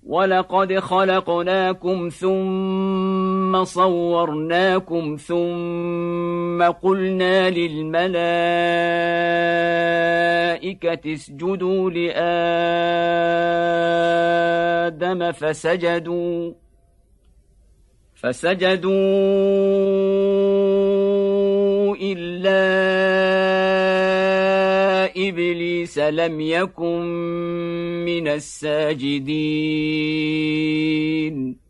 ولقد خلقناكم ثم صورناكم ثم قلنا للملائكة اسجدوا لآدم فسجدوا إلا إبليس لم يكن من الساجدين